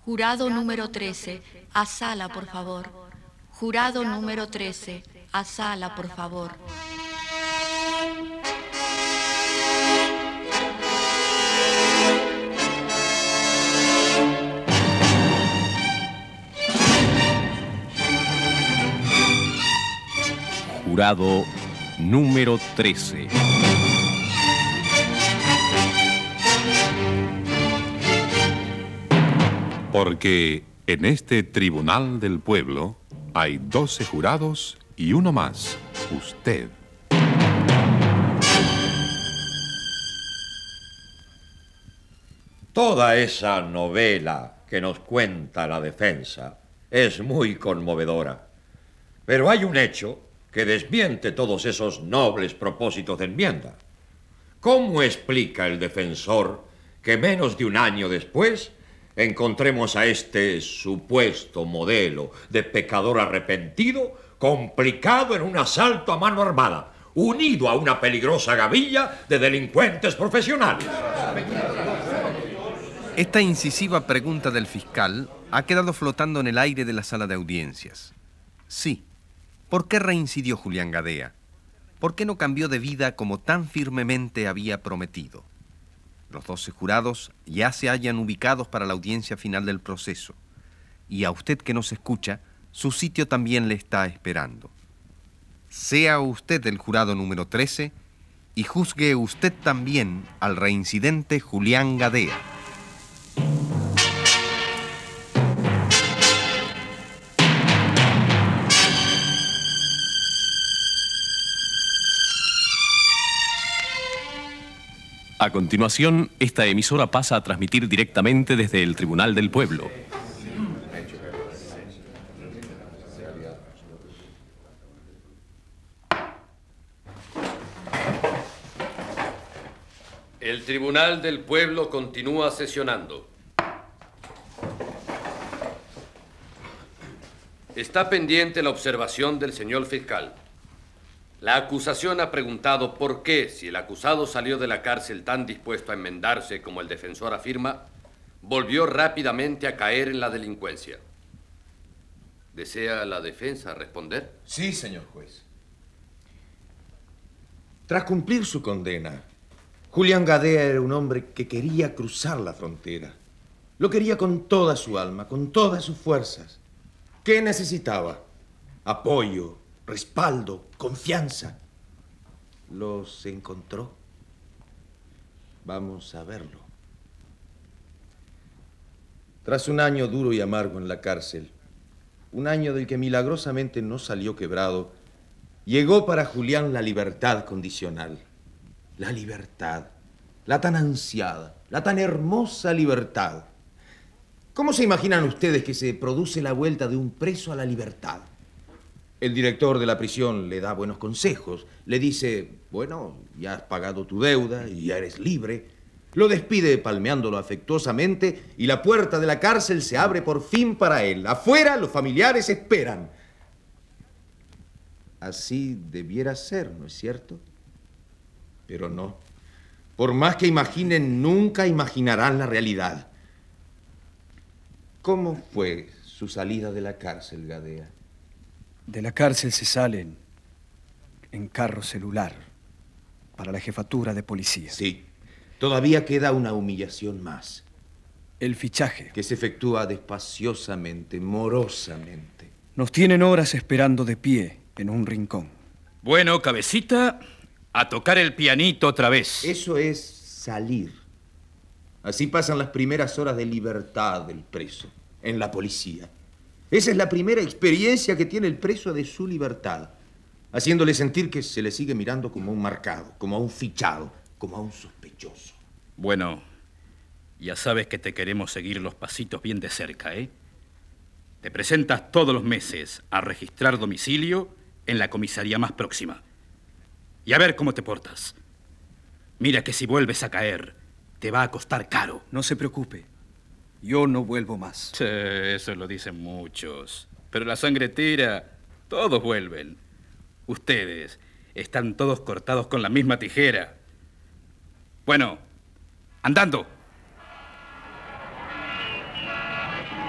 Jurado número 13, a sala, por favor. Jurado número 13, a sala, por favor. Jurado número 13. Porque en este tribunal del pueblo hay 12 jurados y uno más, usted. Toda esa novela que nos cuenta la defensa es muy conmovedora. Pero hay un hecho que desmiente todos esos nobles propósitos de enmienda. ¿Cómo explica el defensor que menos de un año después encontremos a este supuesto modelo de pecador arrepentido complicado en un asalto a mano armada, unido a una peligrosa gavilla de delincuentes profesionales? Esta incisiva pregunta del fiscal ha quedado flotando en el aire de la sala de audiencias. Sí. ¿Por qué reincidió Julián Gadea? ¿Por qué no cambió de vida como tan firmemente había prometido? Los 12 jurados ya se hallan ubicados para la audiencia final del proceso. Y a usted que nos escucha, su sitio también le está esperando. Sea usted el jurado número 13 y juzgue usted también al reincidente Julián Gadea. A continuación, esta emisora pasa a transmitir directamente desde el Tribunal del Pueblo. El Tribunal del Pueblo continúa sesionando. Está pendiente la observación del señor fiscal. La acusación ha preguntado por qué, si el acusado salió de la cárcel tan dispuesto a enmendarse como el defensor afirma, volvió rápidamente a caer en la delincuencia. ¿Desea la defensa responder? Sí, señor juez. Tras cumplir su condena, Julián Gadea era un hombre que quería cruzar la frontera. Lo quería con toda su alma, con todas sus fuerzas. ¿Qué necesitaba? Apoyo, respaldo, confianza. ¿Los encontró? Vamos a verlo. Tras un año duro y amargo en la cárcel, un año del que milagrosamente no salió quebrado, llegó para Julián la libertad condicional. La libertad, la tan ansiada, la tan hermosa libertad. ¿Cómo se imaginan ustedes que se produce la vuelta de un preso a la libertad? El director de la prisión le da buenos consejos, le dice, bueno, ya has pagado tu deuda y ya eres libre. Lo despide palmeándolo afectuosamente y la puerta de la cárcel se abre por fin para él. Afuera los familiares esperan. Así debiera ser, ¿no es cierto? Pero no. Por más que imaginen, nunca imaginarán la realidad. ¿Cómo fue su salida de la cárcel, Gadea? De la cárcel se salen en carro celular para la jefatura de policía. Sí. Todavía queda una humillación más. El fichaje. Que se efectúa despaciosamente, morosamente. Nos tienen horas esperando de pie en un rincón. Bueno, cabecita, a tocar el pianito otra vez. Eso es salir. Así pasan las primeras horas de libertad del preso en la policía. Esa es la primera experiencia que tiene el preso de su libertad, haciéndole sentir que se le sigue mirando como a un marcado, como a un fichado, como a un sospechoso. Bueno, ya sabes que te queremos seguir los pasitos bien de cerca, ¿eh? Te presentas todos los meses a registrar domicilio en la comisaría más próxima. Y a ver cómo te portas. Mira que si vuelves a caer, te va a costar caro. No se preocupe. Yo no vuelvo más. Eso lo dicen muchos. Pero la sangre tira, todos vuelven. Ustedes están todos cortados con la misma tijera. Bueno, andando.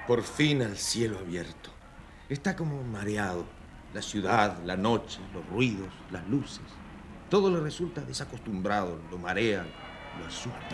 Por fin al cielo abierto. Está como mareado. La ciudad, la noche, los ruidos, las luces. Todo le resulta desacostumbrado, lo marea, lo asusta.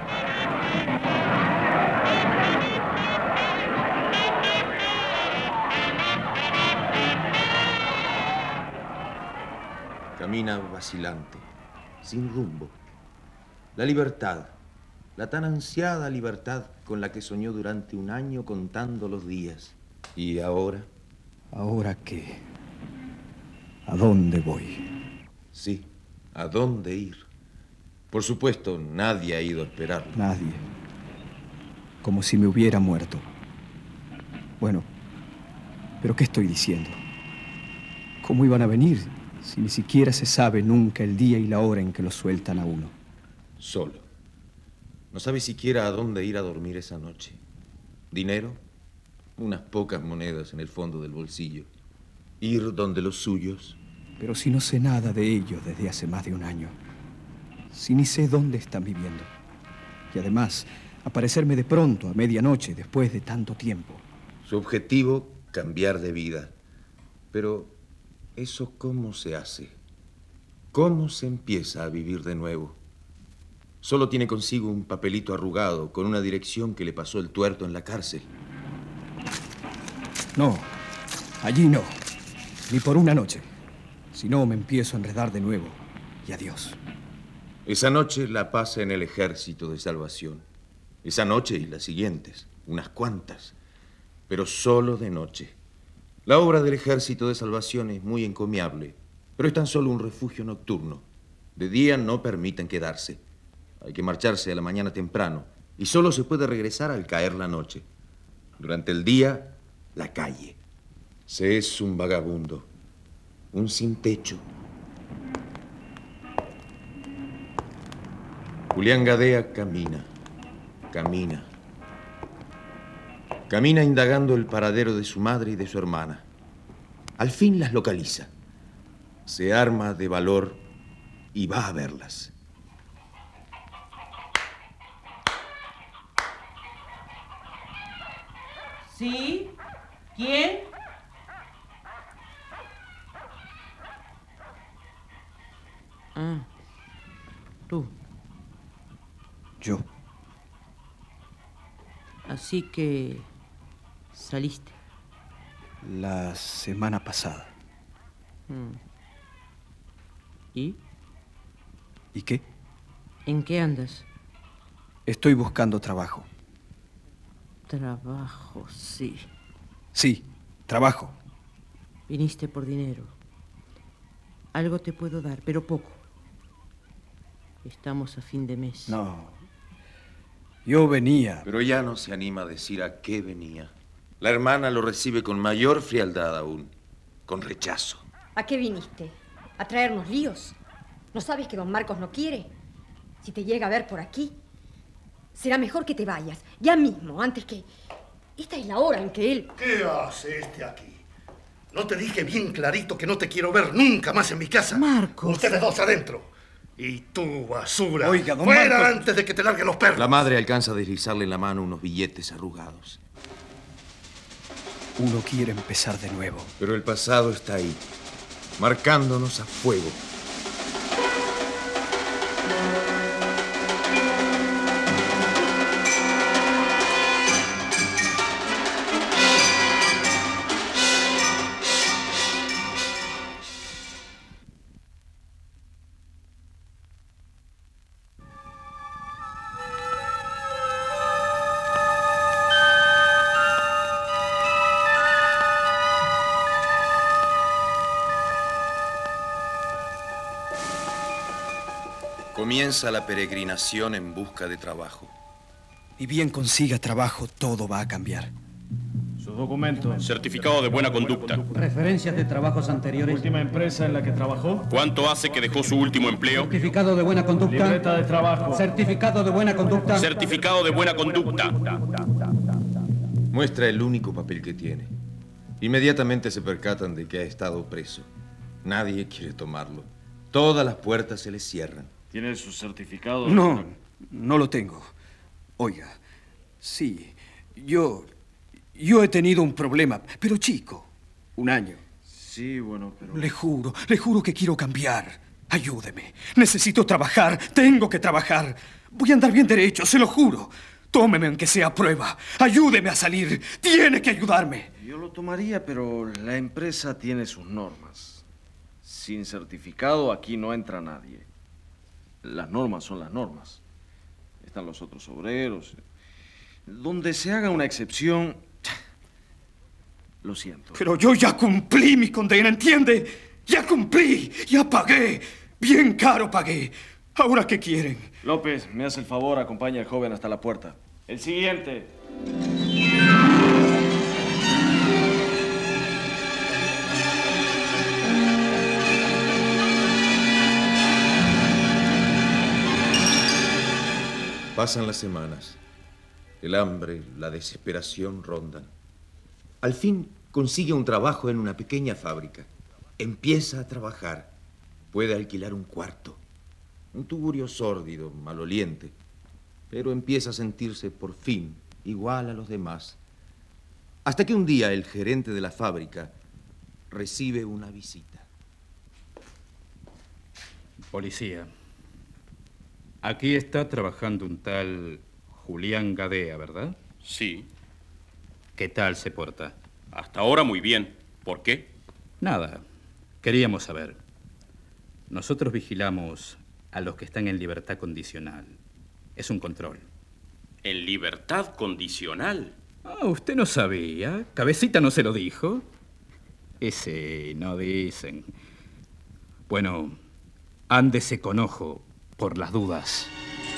Camina vacilante, sin rumbo. La libertad, la tan ansiada libertad con la que soñó durante un año contando los días. ¿Y ahora? ¿Ahora qué? ¿A dónde voy? Sí, ¿a dónde ir? Por supuesto, nadie ha ido a esperarlo. Nadie. Como si me hubiera muerto. Bueno, ¿pero qué estoy diciendo? ¿Cómo iban a venir si ni siquiera se sabe nunca el día y la hora en que lo sueltan a uno? Solo. No sabe siquiera a dónde ir a dormir esa noche. ¿Dinero? Unas pocas monedas en el fondo del bolsillo. Ir donde los suyos. Pero si no sé nada de ellos desde hace más de un año. Si ni sé dónde están viviendo. Y además, aparecerme de pronto a medianoche después de tanto tiempo. Su objetivo, cambiar de vida. Pero, ¿eso cómo se hace? ¿Cómo se empieza a vivir de nuevo? Solo tiene consigo un papelito arrugado con una dirección que le pasó el tuerto en la cárcel. No, allí no. Ni por una noche. Si no, me empiezo a enredar de nuevo. Y adiós. Esa noche la pasa en el Ejército de Salvación. Esa noche y las siguientes, unas cuantas. Pero solo de noche. La obra del Ejército de Salvación es muy encomiable, pero es tan solo un refugio nocturno. De día no permiten quedarse. Hay que marcharse a la mañana temprano y solo se puede regresar al caer la noche. Durante el día, la calle. Se es un vagabundo, un sin techo. Julián Gadea camina, camina. Camina indagando el paradero de su madre y de su hermana. Al fin las localiza. Se arma de valor y va a verlas. ¿Sí? ¿Quién? Ah, tú. Yo. Así que saliste. La semana pasada. ¿Y? ¿Y qué? ¿En qué andas? Estoy buscando trabajo. Trabajo, sí. Sí, trabajo. Viniste por dinero. Algo te puedo dar, pero poco. Estamos a fin de mes. No. Yo venía. Pero ya no se anima a decir a qué venía. La hermana lo recibe con mayor frialdad aún, con rechazo. ¿A qué viniste? ¿A traernos líos? ¿No sabes que don Marcos no quiere? Si te llega a ver por aquí, será mejor que te vayas, ya mismo, antes que... Esta es la hora en que él... ¿Qué hace este aquí? ¿No te dije bien clarito que no te quiero ver nunca más en mi casa? Marcos. Ustedes dos adentro. Y tú, basura, Oiga, don fuera Marcos. antes de que te larguen los perros. La madre alcanza a deslizarle en la mano unos billetes arrugados. Uno quiere empezar de nuevo. Pero el pasado está ahí, marcándonos a fuego. Comienza la peregrinación en busca de trabajo. Y bien consiga trabajo, todo va a cambiar. Sus documentos. Certificado de buena conducta. Referencias de trabajos anteriores. Última empresa en la que trabajó. ¿Cuánto hace que dejó su último empleo? Certificado de buena conducta. Libreta de trabajo. Certificado de buena conducta. Certificado de buena conducta. Muestra el único papel que tiene. Inmediatamente se percatan de que ha estado preso. Nadie quiere tomarlo. Todas las puertas se le cierran. ¿Tiene su certificado? No, no lo tengo. Oiga, sí, yo Yo he tenido un problema, pero chico, 1 año. Sí, bueno, pero... Le juro que quiero cambiar. Ayúdeme. Necesito trabajar. Tengo que trabajar. Voy a andar bien derecho, se lo juro. Tómeme aunque sea a prueba. Ayúdeme a salir. Tiene que ayudarme. Yo lo tomaría, pero la empresa tiene sus normas. Sin certificado aquí no entra nadie. Las normas son las normas. Están los otros obreros. Donde se haga una excepción... Lo siento. Pero yo ya cumplí mi condena, ¿entiende? Ya cumplí, ya pagué. Bien caro pagué. ¿Ahora qué quieren? López, me hace el favor, acompaña al joven hasta la puerta. El siguiente. Pasan las semanas. El hambre, la desesperación rondan. Al fin consigue un trabajo en una pequeña fábrica. Empieza a trabajar. Puede alquilar un cuarto. Un tugurio sórdido, maloliente. Pero empieza a sentirse por fin igual a los demás. Hasta que un día el gerente de la fábrica recibe una visita. Policía. Aquí está trabajando un tal Julián Gadea, ¿verdad? Sí. ¿Qué tal se porta? Hasta ahora muy bien. ¿Por qué? Nada. Queríamos saber. Nosotros vigilamos a los que están en libertad condicional. Es un control. ¿En libertad condicional? Ah, ¿usted no sabía? ¿Cabecita no se lo dijo? Ese no dicen. Bueno, ándese con ojo por las dudas.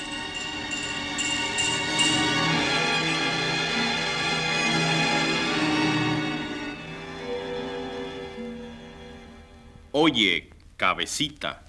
Oye, Cabecita.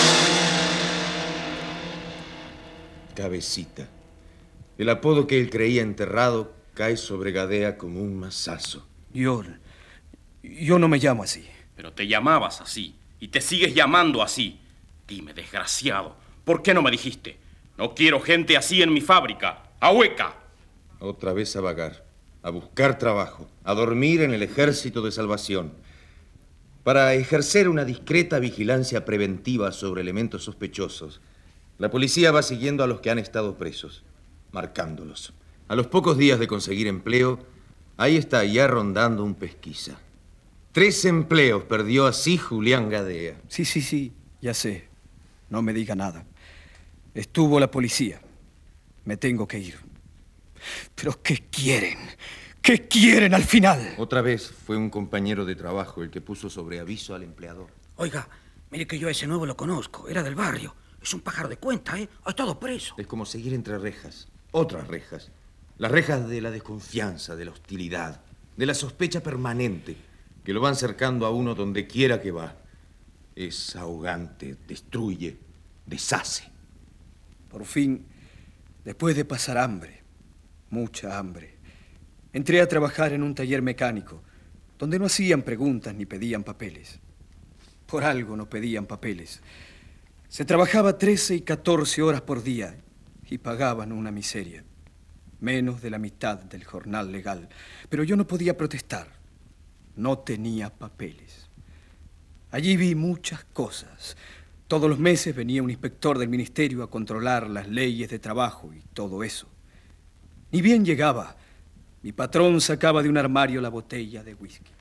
Cabecita. El apodo que él creía enterrado cae sobre Gadea como un mazazo. Yo no me llamo así. Pero te llamabas así y te sigues llamando así. Dime, desgraciado, ¿por qué no me dijiste? No quiero gente así en mi fábrica. ¡A hueca! Otra vez a vagar, a buscar trabajo, a dormir en el Ejército de Salvación, para ejercer una discreta vigilancia preventiva sobre elementos sospechosos. La policía va siguiendo a los que han estado presos, marcándolos. A los pocos días de conseguir empleo, ahí está ya rondando un pesquisa. 3 empleos perdió así Julián Gadea. Sí, ya sé. No me diga nada. Estuvo la policía. Me tengo que ir. ¿Pero qué quieren? ¿Qué quieren al final? Otra vez fue un compañero de trabajo el que puso sobre aviso al empleador. Oiga, mire que yo a ese nuevo lo conozco. Era del barrio. Es un pájaro de cuenta, ¿eh? Ha estado preso. Es como seguir entre rejas. Otras rejas. Las rejas de la desconfianza, de la hostilidad, de la sospecha permanente, que lo van cercando a uno donde quiera que va. Es ahogante, destruye, deshace. Por fin, después de pasar hambre, mucha hambre, entré a trabajar en un taller mecánico, donde no hacían preguntas ni pedían papeles. Por algo no pedían papeles. Se trabajaba 13 y 14 horas por día y pagaban una miseria. Menos de la mitad del jornal legal. Pero yo no podía protestar. No tenía papeles. Allí vi muchas cosas. Todos los meses venía un inspector del ministerio a controlar las leyes de trabajo y todo eso. Ni bien llegaba, mi patrón sacaba de un armario la botella de whisky.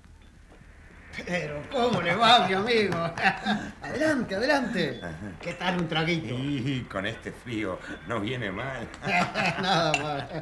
Pero, ¿cómo le va, mi amigo? Adelante, adelante. ¿Qué tal un traguito? Y con este frío no viene mal. Nada mal.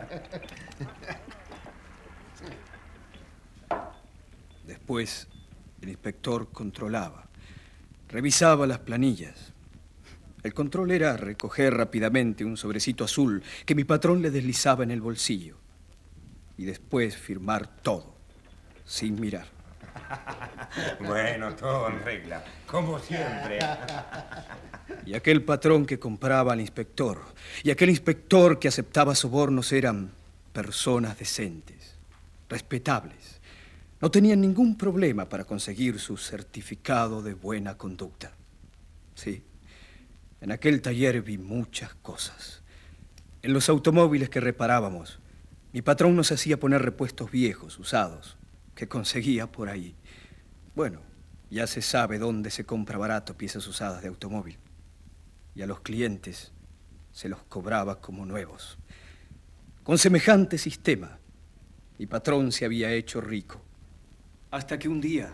Después, el inspector controlaba, revisaba las planillas. El control era recoger rápidamente un sobrecito azul que mi patrón le deslizaba en el bolsillo y después firmar todo, sin mirar. Bueno, todo en regla, como siempre. Y aquel patrón que compraba al inspector y aquel inspector que aceptaba sobornos eran personas decentes, respetables. No tenían ningún problema para conseguir su certificado de buena conducta. Sí, en aquel taller vi muchas cosas. En los automóviles que reparábamos, Mi patrón nos hacía poner repuestos viejos, usados, que conseguía por ahí. Bueno, ya se sabe dónde se compra barato piezas usadas de automóvil. Y a los clientes se los cobraba como nuevos. Con semejante sistema, mi patrón se había hecho rico. Hasta que un día...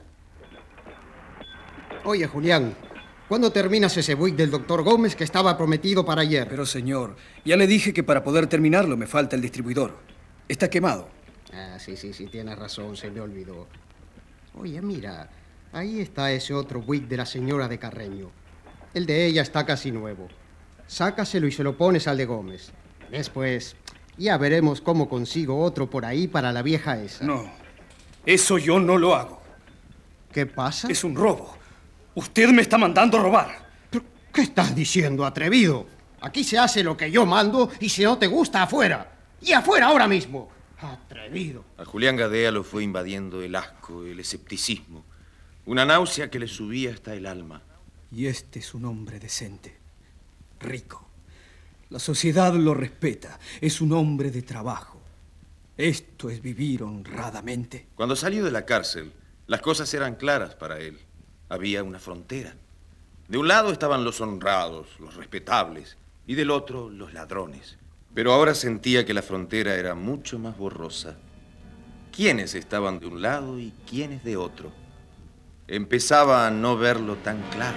Oye, Julián, ¿cuándo terminas ese buick del doctor Gómez que estaba prometido para ayer? Pero, señor, ya le dije que para poder terminarlo me falta el distribuidor. Está quemado. Ah, sí, tienes razón, se me olvidó. Oye, mira, ahí está ese otro buick de la señora de Carreño. El de ella está casi nuevo. Sácaselo y se lo pones al de Gómez. Después, ya veremos cómo consigo otro por ahí para la vieja esa. No, eso yo no lo hago. ¿Qué pasa? Es un robo. Usted me está mandando a robar. ¿Pero qué estás diciendo, atrevido? Aquí se hace lo que yo mando y si no te gusta, afuera. Y afuera ahora mismo. Atrevido. A Julián Gadea lo fue invadiendo el asco, el escepticismo. Una náusea que le subía hasta el alma. Y este es un hombre decente, rico. La sociedad lo respeta. Es un hombre de trabajo. Esto es vivir honradamente. Cuando salió de la cárcel, las cosas eran claras para él. Había una frontera. De un lado estaban los honrados, los respetables, y del otro los ladrones. Pero ahora sentía que la frontera era mucho más borrosa. ¿Quiénes estaban de un lado y quiénes de otro? Empezaba a no verlo tan claro.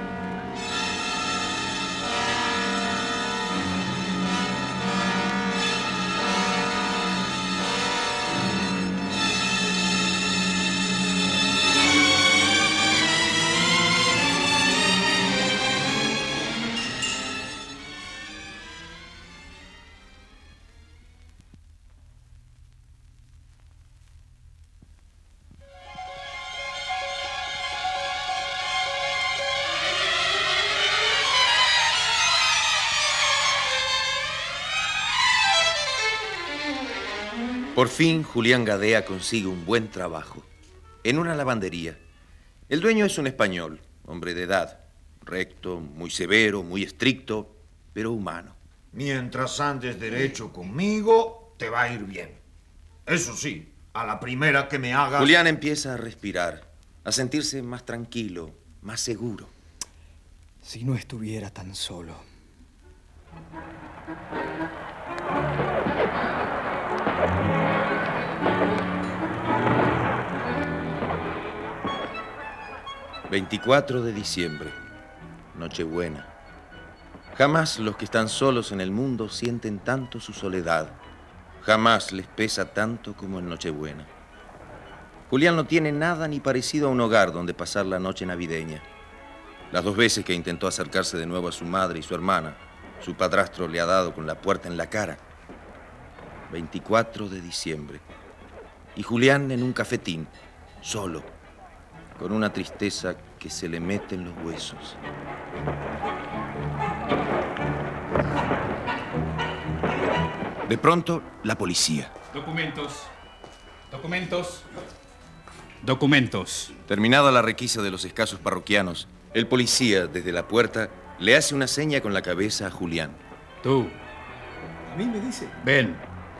Por fin, Julián Gadea consigue un buen trabajo, en una lavandería. El dueño es un español, hombre de edad, recto, muy severo, muy estricto, pero humano. Mientras andes derecho conmigo, te va a ir bien. Eso sí, a la primera que me hagas... Julián empieza a respirar, a sentirse más tranquilo, más seguro. Si no estuviera tan solo. ...24 de diciembre, Nochebuena. Jamás los que están solos en el mundo sienten tanto su soledad. Jamás les pesa tanto como en Nochebuena. Julián no tiene nada ni parecido a un hogar donde pasar la noche navideña. Las 2 veces que intentó acercarse de nuevo a su madre y su hermana, su padrastro le ha dado con la puerta en la cara. 24 de diciembre. Y Julián en un cafetín, solo, con una tristeza que se le mete en los huesos. De pronto, la policía. Documentos. Terminada la requisa de los escasos parroquianos, el policía, desde la puerta, le hace una seña con la cabeza a Julián. Tú. ¿A mí me dice? Ven.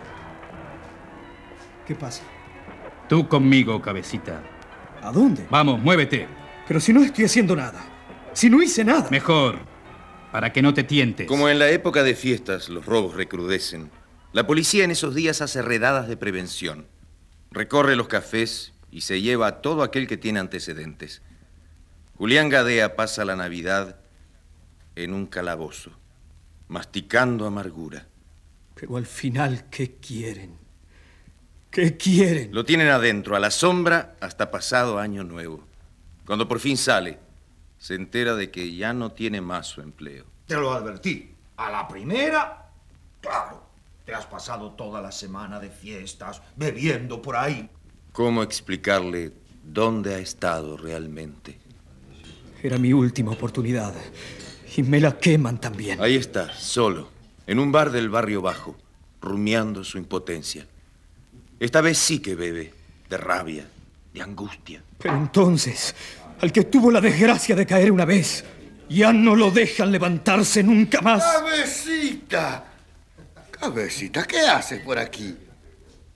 ¿Qué pasa? Tú conmigo, cabecita. ¿A dónde? Vamos, muévete. Pero si no estoy haciendo nada. Si no hice nada. Mejor, para que no te tientes. Como en la época de fiestas los robos recrudecen, la policía en esos días hace redadas de prevención. Recorre los cafés y se lleva a todo aquel que tiene antecedentes. Julián Gadea pasa la Navidad en un calabozo, masticando amargura. Pero al final, ¿qué quieren? ¿Qué quieren? Lo tienen adentro, a la sombra, hasta pasado Año Nuevo. Cuando por fin sale, se entera de que ya no tiene más su empleo. Te lo advertí. A la primera, claro, te has pasado toda la semana de fiestas, bebiendo por ahí. ¿Cómo explicarle dónde ha estado realmente? Era mi última oportunidad. Y me la queman también. Ahí está, solo, en un bar del barrio bajo, rumiando su impotencia. Esta vez sí que bebe, de rabia, de angustia. Pero entonces, al que tuvo la desgracia de caer una vez, ya no lo dejan levantarse nunca más. ¡Cabecita! Cabecita, ¿qué haces por aquí?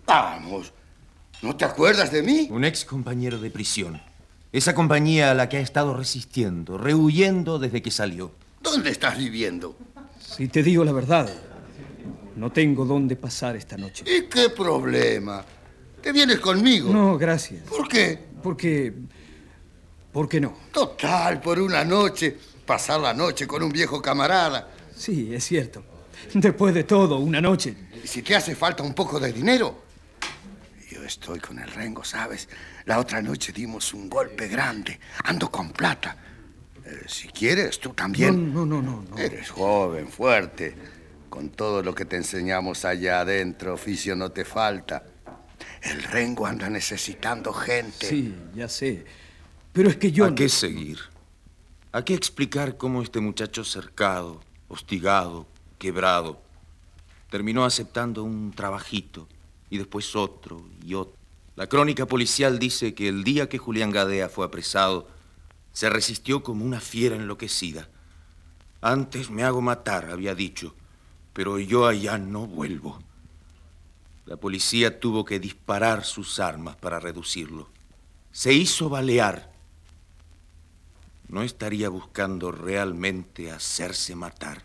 Vamos, ¿no te acuerdas de mí? Un ex compañero de prisión. Esa compañía a la que ha estado resistiendo, rehuyendo desde que salió. ¿Dónde estás viviendo? Si te digo la verdad, no tengo dónde pasar esta noche. ¿Y qué problema? ¿Te vienes conmigo? No, gracias. ¿Por qué? Porque no. Total, por una noche, pasar la noche con un viejo camarada. Sí, es cierto. Después de todo, una noche. ¿Y si te hace falta un poco de dinero? Yo estoy con el Rengo, ¿sabes? La otra noche dimos un golpe grande. Ando con plata. Si quieres, tú también. No. Eres joven, fuerte. Con todo lo que te enseñamos allá adentro, oficio no te falta. El Rengo anda necesitando gente. Sí, ya sé. Pero es que yo... ¿A qué seguir? ¿A qué explicar cómo este muchacho cercado, hostigado, quebrado, terminó aceptando un trabajito y después otro y otro? La crónica policial dice que el día que Julián Gadea fue apresado, se resistió como una fiera enloquecida. Antes me hago matar, había dicho, pero yo allá no vuelvo. La policía tuvo que disparar sus armas para reducirlo. Se hizo balear. ¿No estaría buscando realmente hacerse matar?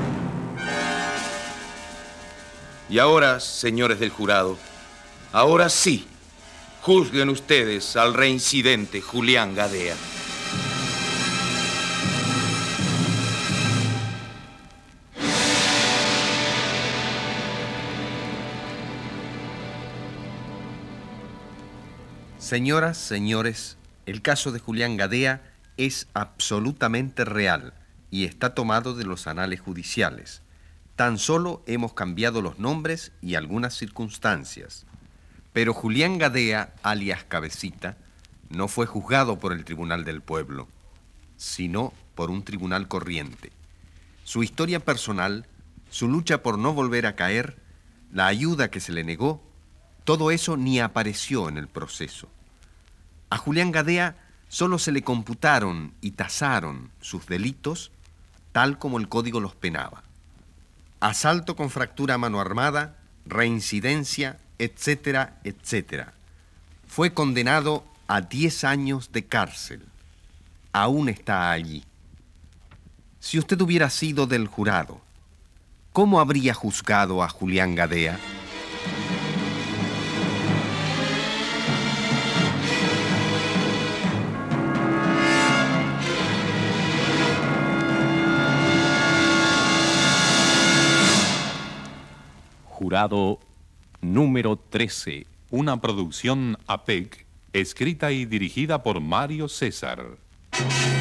Y ahora, señores del jurado, ahora sí, juzguen ustedes al reincidente Julián Gadea. Señoras, señores, el caso de Julián Gadea es absolutamente real y está tomado de los anales judiciales. Tan solo hemos cambiado los nombres y algunas circunstancias. Pero Julián Gadea, alias Cabecita, no fue juzgado por el Tribunal del Pueblo, sino por un tribunal corriente. Su historia personal, su lucha por no volver a caer, la ayuda que se le negó, todo eso ni apareció en el proceso. A Julián Gadea solo se le computaron y tasaron sus delitos tal como el código los penaba. Asalto con fractura a mano armada, reincidencia, etcétera, etcétera. Fue condenado a 10 años de cárcel. Aún está allí. Si usted hubiera sido del jurado, ¿cómo habría juzgado a Julián Gadea? Jurado número 13. Una producción APEC, escrita y dirigida por Mario César.